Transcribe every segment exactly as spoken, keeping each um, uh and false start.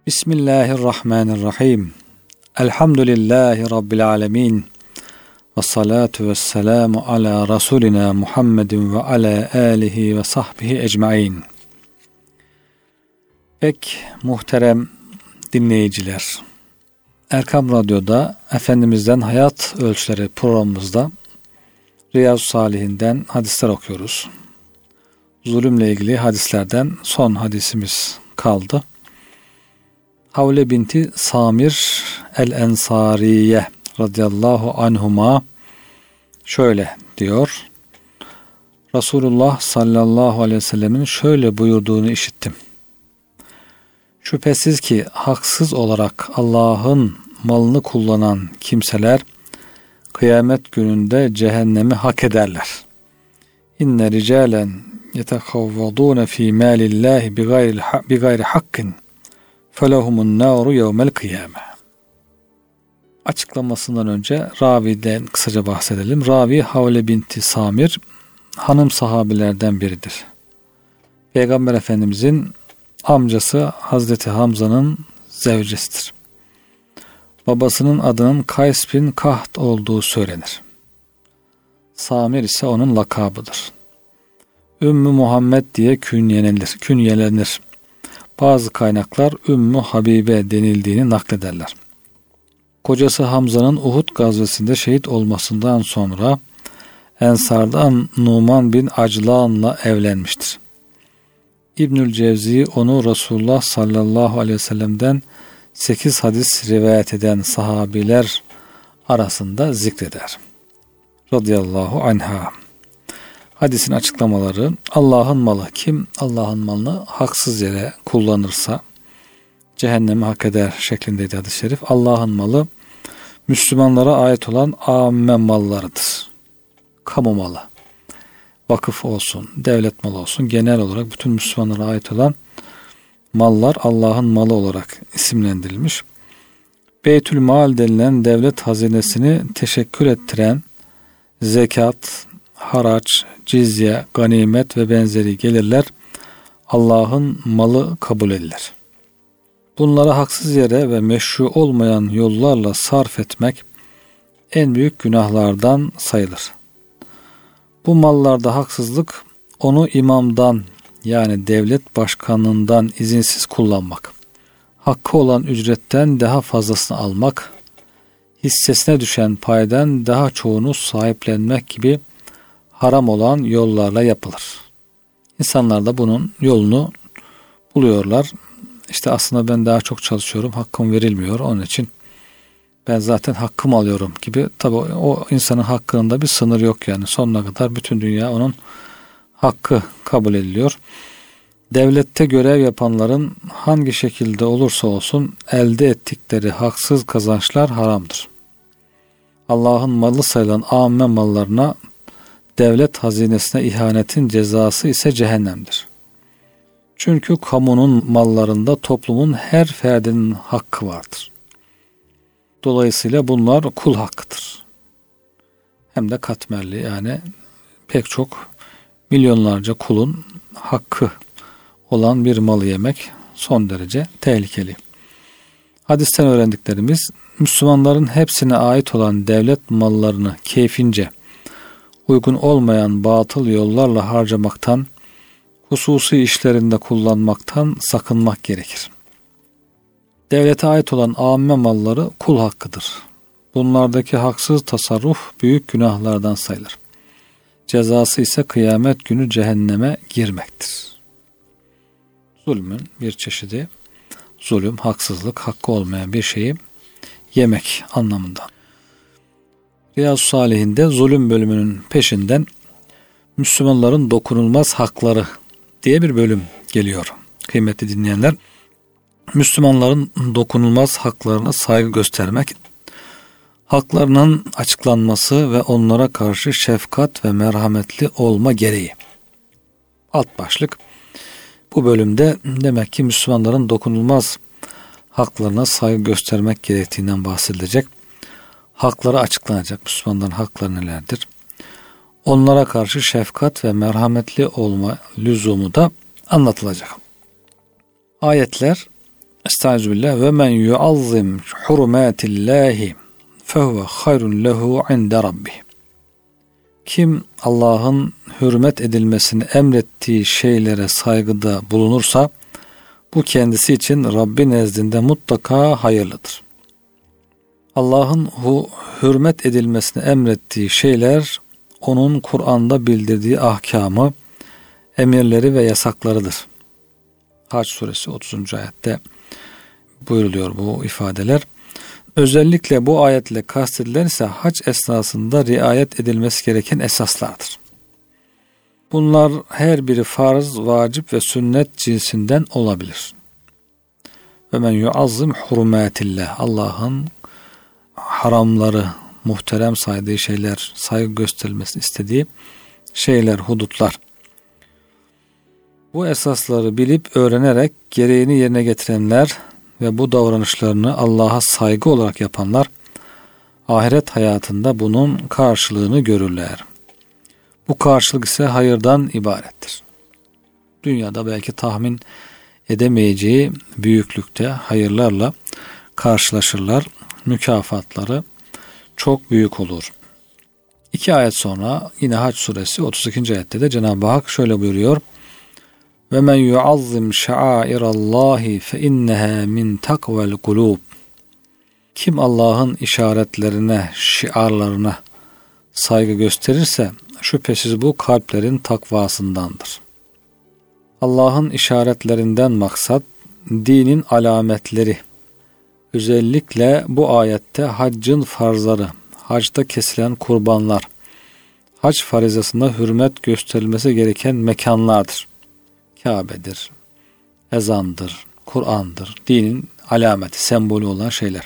Bismillahirrahmanirrahim. Elhamdülillahi Rabbil alemin. Ve salatu ve selamu ala Resulina Muhammedin ve ala alihi ve sahbihi ecmain. Pek muhterem dinleyiciler, Erkam Radyo'da Efendimiz'den Hayat Ölçüleri programımızda Riyazu Salihinden hadisler okuyoruz. Zulümle ilgili hadislerden son hadisimiz kaldı. Havle binti Samir el-Ensariye radıyallahu anhuma şöyle diyor. Resulullah sallallahu aleyhi ve sellemin şöyle buyurduğunu işittim. Şüphesiz ki haksız olarak Allah'ın malını kullanan kimseler kıyamet gününde cehennemi hak ederler. İnne ricalen yetekavvadûne fî mâlillâhi bi gayri hakkin felehumun nâru yevmel kıyâme. Açıklamasından önce raviden kısaca bahsedelim. Ravi Havle binti Samir hanım sahabilerden biridir. Peygamber Efendimizin amcası Hazreti Hamza'nın zevcesidir. Babasının adının Kays bin Kaht olduğu söylenir. Samir ise onun lakabıdır. Ümmü Muhammed diye künyelenir. künyelenir. Bazı kaynaklar Ümmü Habibe denildiğini naklederler. Kocası Hamza'nın Uhud gazvesinde şehit olmasından sonra Ensar'dan Numan bin Aclan'la evlenmiştir. İbnül Cevzi onu Resulullah sallallahu aleyhi ve sellem'den sekiz hadis rivayet eden sahabiler arasında zikreder. Radıyallahu anha. Hadisin açıklamaları: Allah'ın malı, kim Allah'ın malını haksız yere kullanırsa cehennemi hak eder şeklindeydi hadis-i şerif. Allah'ın malı Müslümanlara ait olan âmme mallarıdır. Kamu malı. Vakıf olsun, devlet malı olsun, genel olarak bütün Müslümanlara ait olan mallar Allah'ın malı olarak isimlendirilmiş. Beytül Mal denilen devlet hazinesini teşekkür ettiren zekat, haraç, cizye, ganimet ve benzeri gelirler Allah'ın malı kabul edilir. Bunları haksız yere ve meşru olmayan yollarla sarf etmek en büyük günahlardan sayılır. Bu mallarda haksızlık onu imamdan yani devlet başkanından izinsiz kullanmak, hakkı olan ücretten daha fazlasını almak, hissesine düşen paydan daha çoğunu sahiplenmek gibi haram olan yollarla yapılır. İnsanlar da bunun yolunu buluyorlar. İşte aslında ben daha çok çalışıyorum, hakkım verilmiyor, onun için ben zaten hakkımı alıyorum gibi. Tabii o insanın hakkının da bir sınır yok yani. Sonuna kadar bütün dünya onun hakkı kabul ediliyor. Devlette görev yapanların hangi şekilde olursa olsun elde ettikleri haksız kazançlar haramdır. Allah'ın malı sayılan âmme mallarına, devlet hazinesine ihanetin cezası ise cehennemdir. Çünkü kamunun mallarında toplumun her ferdinin hakkı vardır. Dolayısıyla bunlar kul hakkıdır. Hem de katmerli, yani pek çok milyonlarca kulun hakkı olan bir malı yemek son derece tehlikeli. Hadisten öğrendiklerimiz, Müslümanların hepsine ait olan devlet mallarını keyfince uygun olmayan batıl yollarla harcamaktan, hususi işlerinde kullanmaktan sakınmak gerekir. Devlete ait olan âmme malları kul hakkıdır. Bunlardaki haksız tasarruf büyük günahlardan sayılır. Cezası ise kıyamet günü cehenneme girmektir. Zulmün bir çeşidi, zulüm, haksızlık, hakkı olmayan bir şeyi yemek anlamında. Riyazu Salihinde zulüm bölümünün peşinden Müslümanların dokunulmaz hakları diye bir bölüm geliyor. Kıymetli dinleyenler, Müslümanların dokunulmaz haklarına saygı göstermek, haklarının açıklanması ve onlara karşı şefkat ve merhametli olma gereği. Alt başlık, bu bölümde demek ki Müslümanların dokunulmaz haklarına saygı göstermek gerektiğinden bahsedilecek. Hakları açıklanacak. Müslümanların hakları nelerdir? Onlara karşı şefkat ve merhametli olma lüzumu da anlatılacak. Ayetler Estağfirullah. Ve men yuazzim hurumatillahi fehuve hayrun lehu inde rabbih. Kim Allah'ın hürmet edilmesini emrettiği şeylere saygıda bulunursa bu kendisi için Rabbi nezdinde mutlaka hayırlıdır. Allah'ın hu, hürmet edilmesini emrettiği şeyler onun Kur'an'da bildirdiği ahkamı, emirleri ve yasaklarıdır. Hac suresi otuzuncu ayette buyuruluyor bu ifadeler. Özellikle bu ayetle kastedilen ise hac esnasında riayet edilmesi gereken esaslardır. Bunlar her biri farz, vacip ve sünnet cinsinden olabilir. Ve men yuazzim hurumatillah. Allah'ın haramları, muhterem saydığı şeyler, saygı gösterilmesini istediği şeyler, hudutlar. Bu esasları bilip öğrenerek gereğini yerine getirenler ve bu davranışlarını Allah'a saygı olarak yapanlar ahiret hayatında bunun karşılığını görürler. Bu karşılık ise hayırdan ibarettir. Dünyada belki tahmin edemeyeceği büyüklükte hayırlarla karşılaşırlar. Mükafatları çok büyük olur. İki ayet sonra yine Hac suresi otuz ikinci ayette de Cenab-ı Hak şöyle buyuruyor. Ve men yuazzim şa'airallahi fe inneha min takvel kulub. Kim Allah'ın işaretlerine, şiarlarına saygı gösterirse şüphesiz bu kalplerin takvasındandır. Allah'ın işaretlerinden maksat dinin alametleri. Özellikle bu ayette haccın farzları, hacda kesilen kurbanlar, hac farizasında hürmet gösterilmesi gereken mekanlardır. Kabe'dir, ezandır, Kur'an'dır, dinin alameti, sembolü olan şeyler.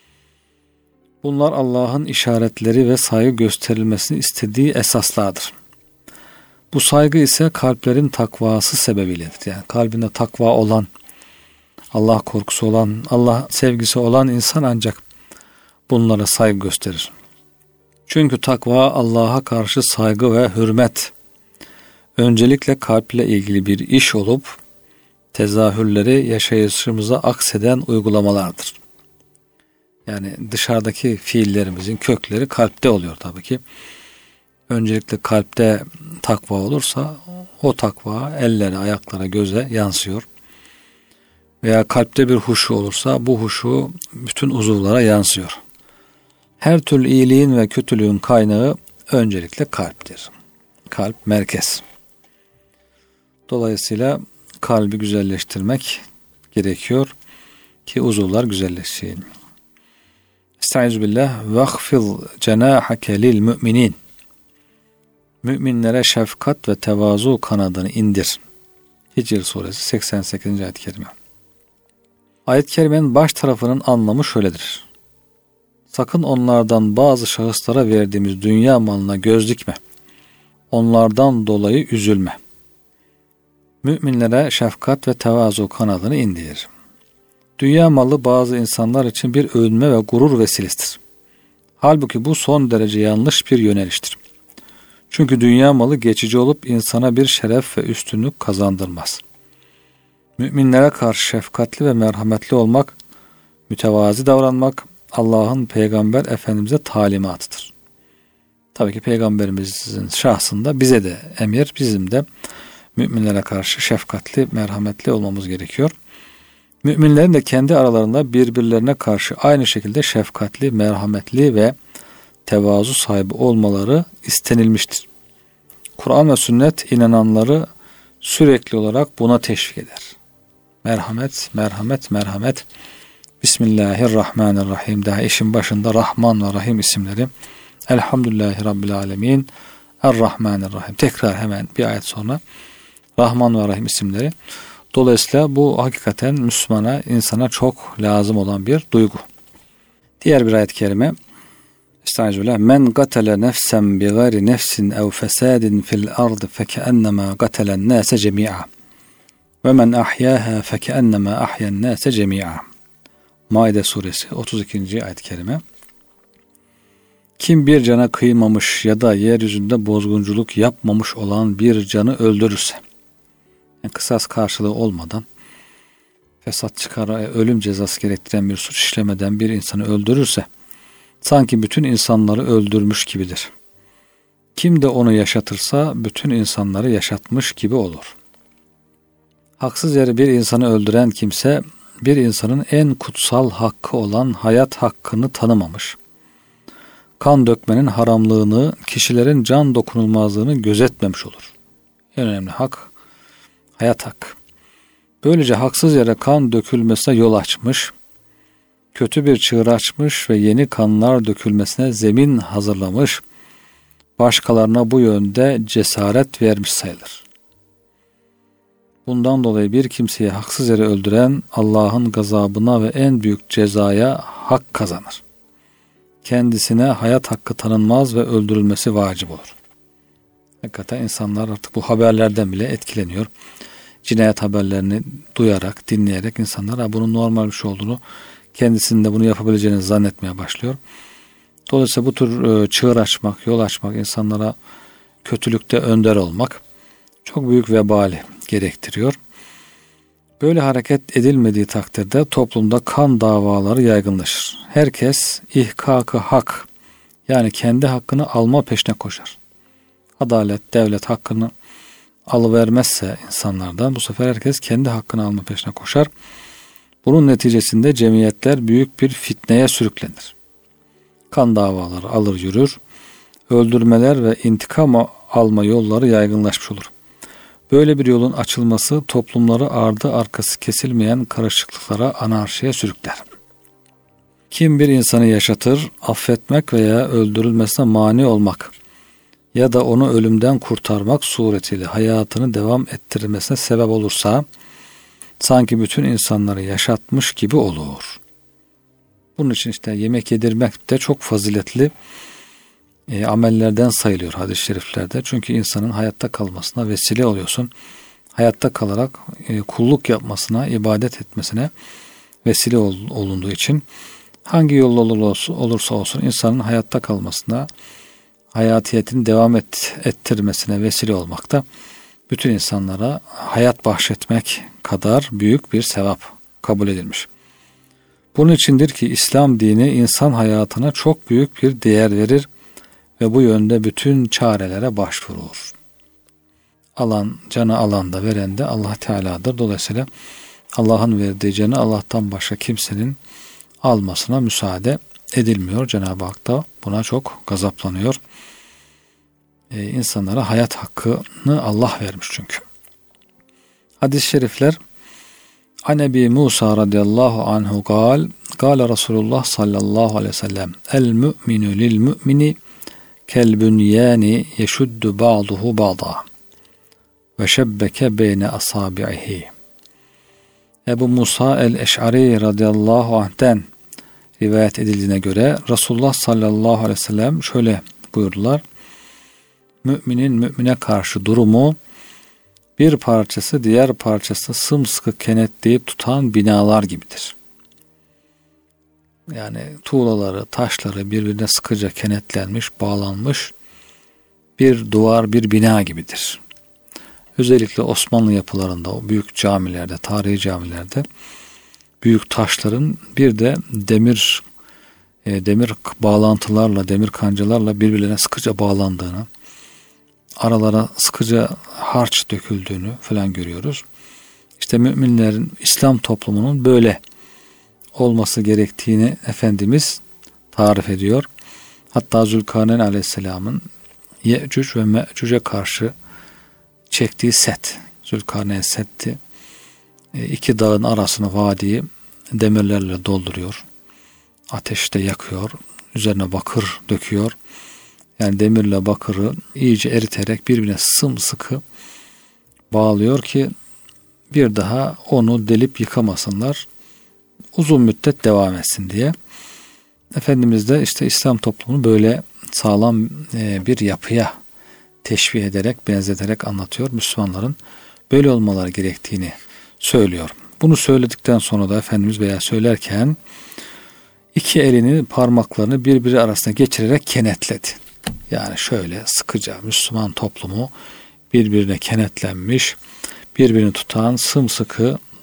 Bunlar Allah'ın işaretleri ve saygı gösterilmesini istediği esaslardır. Bu saygı ise kalplerin takvası sebebiyledir. Yani kalbinde takva olan, Allah korkusu olan, Allah sevgisi olan insan ancak bunlara saygı gösterir. Çünkü takva Allah'a karşı saygı ve hürmet öncelikle kalple ilgili bir iş olup tezahürleri yaşayışımıza akseden uygulamalardır. Yani dışarıdaki fiillerimizin kökleri kalpte oluyor tabii ki. Öncelikle kalpte takva olursa o takva ellere, ayaklara, göze yansıyor. Veya kalpte bir huşu olursa bu huşu bütün uzuvlara yansıyor. Her türlü iyiliğin ve kötülüğün kaynağı öncelikle kalptir. Kalp merkez. Dolayısıyla kalbi güzelleştirmek gerekiyor ki uzuvlar güzelleşsin. Estağfirullah. Vahfil cenahake lil müminin. Müminlere şefkat ve tevazu kanadını indir. Hicr suresi seksen sekizinci ayet-i kerime. Ayet-i kerimenin baş tarafının anlamı şöyledir. Sakın onlardan bazı şahıslara verdiğimiz dünya malına göz dikme. Onlardan dolayı üzülme. Müminlere şefkat ve tevazu kanadını indir. Dünya malı bazı insanlar için bir övünme ve gurur vesilesidir. Halbuki bu son derece yanlış bir yöneliştir. Çünkü dünya malı geçici olup insana bir şeref ve üstünlük kazandırmaz. Müminlere karşı şefkatli ve merhametli olmak, mütevazi davranmak Allah'ın Peygamber Efendimiz'e talimatıdır. Tabii ki Peygamberimizin şahsında bize de emir, bizim de müminlere karşı şefkatli, merhametli olmamız gerekiyor. Müminlerin de kendi aralarında birbirlerine karşı aynı şekilde şefkatli, merhametli ve tevazu sahibi olmaları istenilmiştir. Kur'an ve sünnet inananları sürekli olarak buna teşvik eder. Merhamet, merhamet, merhamet. Bismillahirrahmanirrahim. Daha işin başında Rahman ve Rahim isimleri. Elhamdülillahi Rabbil Alemin. Er-Rahmanirrahim. Tekrar hemen bir ayet sonra Rahman ve Rahim isimleri. Dolayısıyla bu hakikaten Müslümana, insana çok lazım olan bir duygu. Diğer bir ayet-i kerime. Estağfirullah. Men gatele nefsen bi gayri nefsin ev fesadin fil ardı fekeennema gatelen nase cemi'a. Ve men ahyâhâ fekeennema ahyen nase cemi'a. Maide suresi otuz ikinci ayet-i kerime. Kim bir cana kıymamış ya da yeryüzünde bozgunculuk yapmamış olan bir canı öldürürse, yani kısas karşılığı olmadan, fesat çıkara, ölüm cezası gerektiren bir suç işlemeden bir insanı öldürürse sanki bütün insanları öldürmüş gibidir. Kim de onu yaşatırsa bütün insanları yaşatmış gibi olur. Haksız yere bir insanı öldüren kimse bir insanın en kutsal hakkı olan hayat hakkını tanımamış. Kan dökmenin haramlığını, kişilerin can dokunulmazlığını gözetmemiş olur. En önemli hak hayat hakkı. Böylece haksız yere kan dökülmesine yol açmış, kötü bir çığır açmış ve yeni kanlar dökülmesine zemin hazırlamış, başkalarına bu yönde cesaret vermiş sayılır. Bundan dolayı bir kimseyi haksız yere öldüren Allah'ın gazabına ve en büyük cezaya hak kazanır. Kendisine hayat hakkı tanınmaz ve öldürülmesi vacip olur. Hakikaten insanlar artık bu haberlerden bile etkileniyor. Cinayet haberlerini duyarak, dinleyerek insanlar bunun normal bir şey olduğunu, kendisinin de bunu yapabileceğini zannetmeye başlıyor. Dolayısıyla bu tür çığır açmak, yol açmak, insanlara kötülükte önder olmak çok büyük vebali gerektiriyor. Böyle hareket edilmediği takdirde toplumda kan davaları yaygınlaşır. Herkes ihkak-ı hak, yani kendi hakkını alma peşine koşar. Adalet, devlet hakkını alıvermezse insanlardan bu sefer herkes kendi hakkını alma peşine koşar. Bunun neticesinde cemiyetler büyük bir fitneye sürüklenir. Kan davaları alır yürür, öldürmeler ve intikam alma yolları yaygınlaşmış olur. Böyle bir yolun açılması toplumları ardı arkası kesilmeyen karışıklıklara, anarşiye sürükler. Kim bir insanı yaşatır, affetmek veya öldürülmesine mani olmak ya da onu ölümden kurtarmak suretiyle hayatını devam ettirmesine sebep olursa sanki bütün insanları yaşatmış gibi olur. Bunun için işte yemek yedirmek de çok faziletli e, amellerden sayılıyor hadis-i şeriflerde. Çünkü insanın hayatta kalmasına vesile oluyorsun. Hayatta kalarak e, kulluk yapmasına, ibadet etmesine vesile ol, olunduğu için hangi yolla olursa, olursa olsun insanın hayatta kalmasına, hayatiyetini devam et, ettirmesine vesile olmakta bütün insanlara hayat bahşetmek kadar büyük bir sevap kabul edilmiş. Bunun içindir ki İslam dini insan hayatına çok büyük bir değer verir ve bu yönde bütün çarelere başvurur. Alan, canı alan da veren de Allah Teala'dır. Dolayısıyla Allah'ın verdiği canı Allah'tan başka kimsenin almasına müsaade edilmiyor. Cenab-ı Hak da buna çok gazaplanıyor. Ee, insanlara hayat hakkını Allah vermiş çünkü. Hadis-i şerifler An Ebi Musa radıyallahu anhu gal, Gale Resulullah sallallahu aleyhi ve sellem El mü'minu lil mü'mini kel bünyani yeşuddu ba'duhu ba'da ve şebbeke beyne asabi'ihi. Ebu Musa el-Eş'ari radıyallahu anh'ten rivayet edildiğine göre Resulullah sallallahu aleyhi ve sellem şöyle buyurdular. Müminin mümine karşı durumu bir parçası diğer parçasını sımsıkı kenetleyip tutan binalar gibidir. Yani tuğlaları, taşları birbirine sıkıca kenetlenmiş, bağlanmış bir duvar, bir bina gibidir. Özellikle Osmanlı yapılarında, o büyük camilerde, tarihi camilerde büyük taşların bir de demir e, demir bağlantılarla, demir kancalarla birbirlerine sıkıca bağlandığını, aralara sıkıca harç döküldüğünü falan görüyoruz. İşte müminlerin, İslam toplumunun böyle olması gerektiğini Efendimiz tarif ediyor. Hatta Zülkarneyn Aleyhisselam'ın Yecüc ve Mecüc'e karşı çektiği set, Zülkarneyn setti, iki dağın arasını, vadiyi demirlerle dolduruyor. Ateşte yakıyor, üzerine bakır döküyor. Yani demirle bakırı iyice eriterek birbirine sımsıkı bağlıyor ki bir daha onu delip yıkamasınlar, uzun müddet devam etsin diye. Efendimiz de işte İslam toplumunu böyle sağlam bir yapıya teşbih ederek, benzeterek anlatıyor. Müslümanların böyle olmaları gerektiğini söylüyor. Bunu söyledikten sonra da Efendimiz veya söylerken iki elini, parmaklarını birbiri arasına geçirerek kenetledi. Yani şöyle sıkıca Müslüman toplumu birbirine kenetlenmiş, birbirini tutan sımsıkı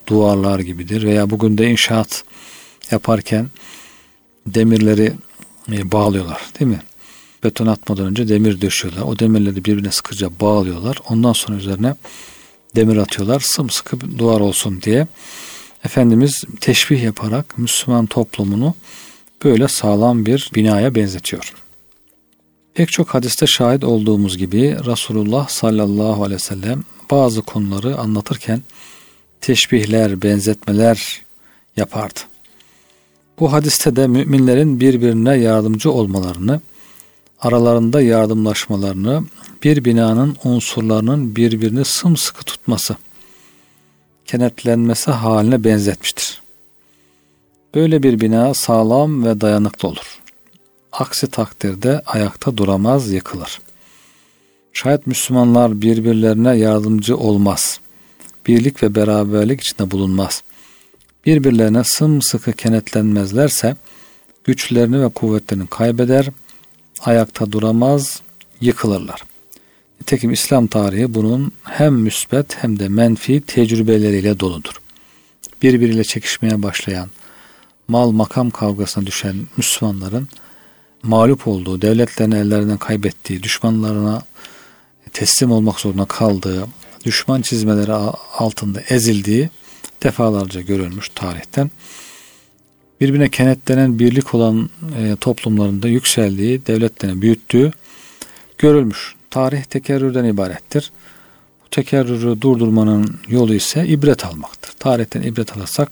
duvarlar gibidir. Veya bugün de inşaat yaparken demirleri e, bağlıyorlar, değil mi? Beton atmadan önce demir döşüyorlar. O demirleri birbirine sıkıca bağlıyorlar. Ondan sonra üzerine demir atıyorlar. Sımsıkı bir duvar olsun diye. Efendimiz teşbih yaparak Müslüman toplumunu böyle sağlam bir binaya benzetiyor. Pek çok hadiste şahit olduğumuz gibi Resulullah sallallahu aleyhi ve sellem bazı konuları anlatırken teşbihler, benzetmeler yapardı. Bu hadiste de müminlerin birbirine yardımcı olmalarını, aralarında yardımlaşmalarını, bir binanın unsurlarının birbirini sımsıkı tutması, kenetlenmesi haline benzetmiştir. Böyle bir bina sağlam ve dayanıklı olur. Aksi takdirde ayakta duramaz, yıkılır. Şayet Müslümanlar birbirlerine yardımcı olmaz, birlik ve beraberlik içinde bulunmaz, birbirlerine sımsıkı kenetlenmezlerse güçlerini ve kuvvetlerini kaybeder, ayakta duramaz, yıkılırlar. Nitekim İslam tarihi bunun hem müsbet hem de menfi tecrübeleriyle doludur. Birbiriyle çekişmeye başlayan, mal makam kavgasına düşen Müslümanların mağlup olduğu, devletlerini ellerinden kaybettiği, düşmanlarına teslim olmak zorunda kaldığı, düşman çizmeleri altında ezildiği defalarca görülmüş tarihten. Birbirine kenetlenen birlik olan e, toplumlarında yükseldiği, devletlerini büyüttüğü görülmüş. Tarih tekerrürden ibarettir. Bu tekerrürü durdurmanın yolu ise ibret almaktır. Tarihten ibret alırsak,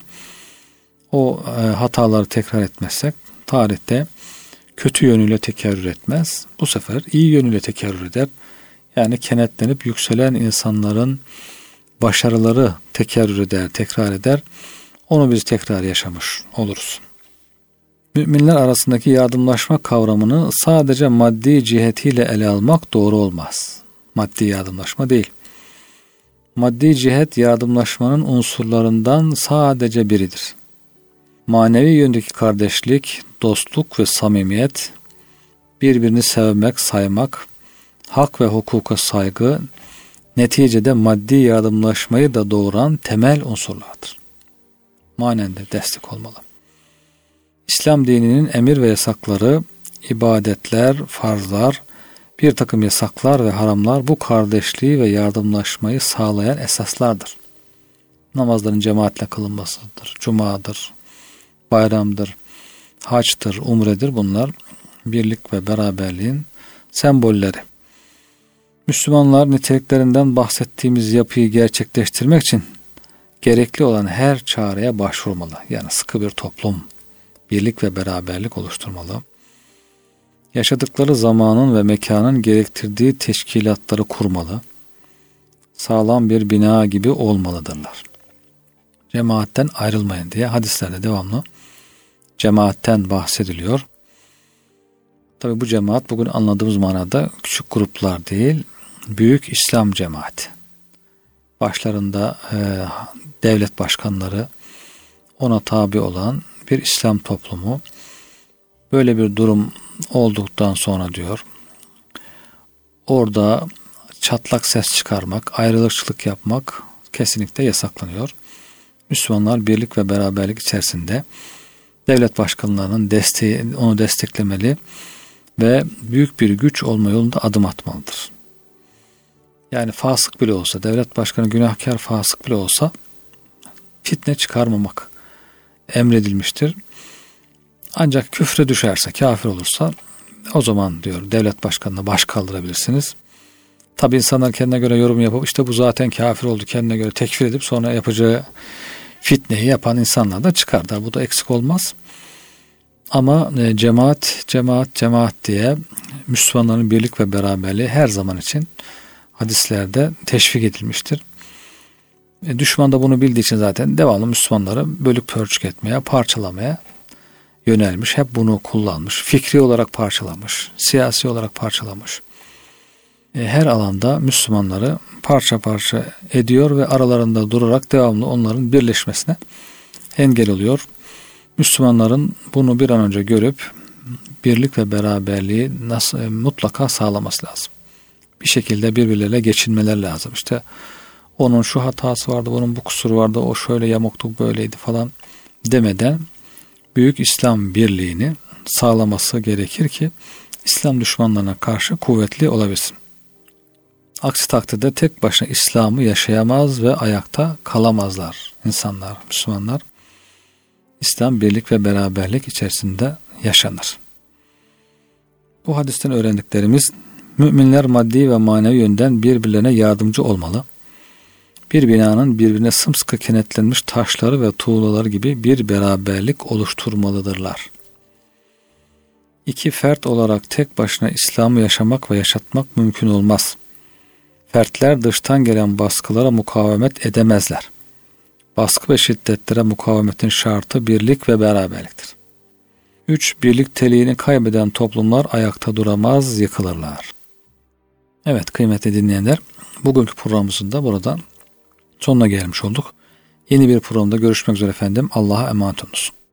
o e, hataları tekrar etmezsek, tarihte kötü yönüyle tekerrür etmez. Bu sefer iyi yönüyle tekerrür eder. Yani kenetlenip yükselen insanların başarıları tekerrür eder, tekrar eder. Onu biz tekrar yaşamış oluruz. Müminler arasındaki yardımlaşma kavramını sadece maddi cihetiyle ele almak doğru olmaz. Maddi yardımlaşma değil. Maddi cihet yardımlaşmanın unsurlarından sadece biridir. Manevi yöndeki kardeşlik, dostluk ve samimiyet, birbirini sevmek, saymak, hak ve hukuka saygı, neticede maddi yardımlaşmayı da doğuran temel unsurlardır. Manen de destek olmalı. İslam dininin emir ve yasakları, ibadetler, farzlar, bir takım yasaklar ve haramlar bu kardeşliği ve yardımlaşmayı sağlayan esaslardır. Namazların cemaatle kılınmasıdır, cumadır, bayramdır, haçtır, umredir. Bunlar birlik ve beraberliğin sembolleri. Müslümanlar niteliklerinden bahsettiğimiz yapıyı gerçekleştirmek için gerekli olan her çareye başvurmalı. Yani sıkı bir toplum, birlik ve beraberlik oluşturmalı. Yaşadıkları zamanın ve mekanın gerektirdiği teşkilatları kurmalı. Sağlam bir bina gibi olmalıdırlar. Cemaatten ayrılmayın diye hadislerde devamlı cemaatten bahsediliyor. Tabi bu cemaat bugün anladığımız manada küçük gruplar değil, büyük İslam cemaati. Başlarında e, devlet başkanları, ona tabi olan bir İslam toplumu. Böyle bir durum olduktan sonra diyor, orada çatlak ses çıkarmak, ayrılıkçılık yapmak kesinlikle yasaklanıyor. Müslümanlar birlik ve beraberlik içerisinde devlet başkanlarının desteği, onu desteklemeli ve büyük bir güç olma yolunda adım atmalıdır. Yani fasık bile olsa, devlet başkanı günahkar fasık bile olsa fitne çıkarmamak emredilmiştir. Ancak küfre düşerse, kafir olursa o zaman diyor devlet başkanına baş kaldırabilirsiniz. Tabi insanlar kendine göre yorum yapıp işte bu zaten kafir oldu kendine göre tekfir edip sonra yapacağı fitneyi yapan insanlar da çıkarlar. Bu da eksik olmaz. Ama e, cemaat, cemaat, cemaat diye Müslümanların birlik ve beraberliği her zaman için hadislerde teşvik edilmiştir. E, düşman da bunu bildiği için zaten devamlı Müslümanları bölük pörçük etmeye, parçalamaya yönelmiş. Hep bunu kullanmış. Fikri olarak parçalamış, siyasi olarak parçalamış. E, her alanda Müslümanları parça parça ediyor ve aralarında durarak devamlı onların birleşmesine engel oluyor. Müslümanların bunu bir an önce görüp birlik ve beraberliği nasıl, mutlaka sağlaması lazım. Bir şekilde birbirleriyle geçinmeler lazım. İşte onun şu hatası vardı, onun bu kusuru vardı, o şöyle yamuktu, böyleydi falan demeden büyük İslam birliğini sağlaması gerekir ki İslam düşmanlarına karşı kuvvetli olabilsin. Aksi takdirde tek başına İslam'ı yaşayamaz ve ayakta kalamazlar insanlar, Müslümanlar. İslam birlik ve beraberlik içerisinde yaşanır. Bu hadisten öğrendiklerimiz, müminler maddi ve manevi yönden birbirlerine yardımcı olmalı. Bir binanın birbirine sımsıkı kenetlenmiş taşları ve tuğlaları gibi bir beraberlik oluşturmalıdırlar. İki fert olarak tek başına İslam'ı yaşamak ve yaşatmak mümkün olmaz. Fertler dıştan gelen baskılara mukavemet edemezler. Baskı ve şiddetlere mukavemetin şartı birlik ve beraberliktir. Üç, birlikteliğini kaybeden toplumlar ayakta duramaz, yıkılırlar. Evet kıymetli dinleyenler, bugünkü programımızın da burada sonuna gelmiş olduk. Yeni bir programda görüşmek üzere efendim. Allah'a emanet olunuz.